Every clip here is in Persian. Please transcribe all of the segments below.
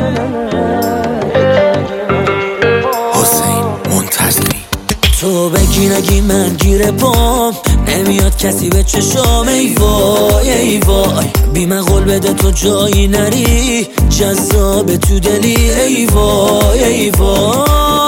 حسین منتظری. تو بگی نگی من گیره پام نمیاد کسی به چشام. ای وای ای وای بی من قول بده تو جایی نری جذاب تو دلی. ای وای ای وای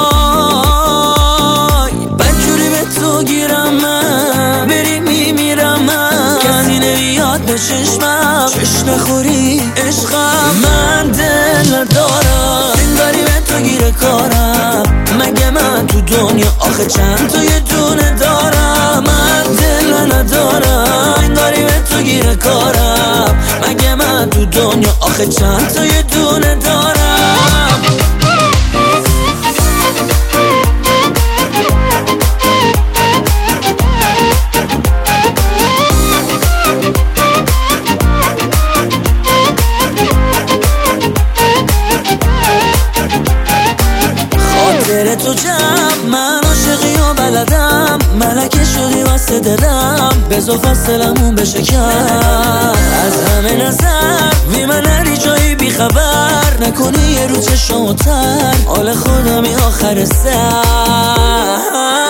بدجوری به تو گیرم من بری میمیرم من کسی نمیاد به چشمم چش نخوری عشقم. من دل ندارم انگاری به تو گیره کارم مگه من تو دنیا آخه چند تا یه دونه دارم. من دل ندارم انگاری به تو گیره کارم مگه من تو دنیا آخه چند تا یه دونه دارم. خاطر تو جمع من عاشقی و بلدم ملکه شدی واسه دلم بزا فاصلمون بشه کم. از همه نظر بی من نری جایی بی خبر نکنی یه رو چشم تر حال خودمی آخر سر.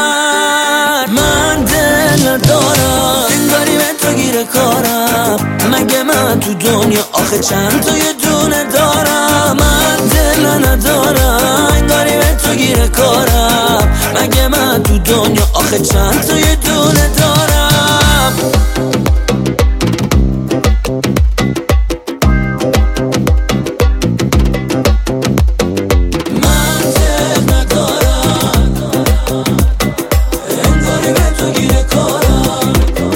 من دل ندارم انگاری به تو گیره کارم مگه من تو دنیا آخه چند تا یه دونه دارم. من دل ندارم انگاری به تو گیره کارم مگه من تو دنیا آخه چند تا یه دونه دارم. من دل ندارم انگاری به تو گیره کارم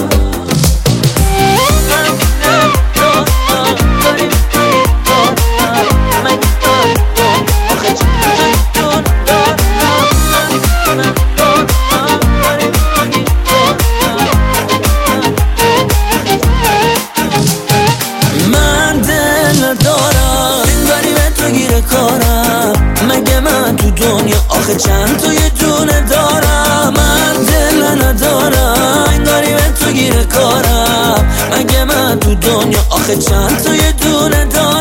مگه من تو دنیا آخه چند تا یه دونه دارم. من دل ندارم انگاری به تو گیره کارم مگه من تو دنیا آخه چند تا یه دونه دارم.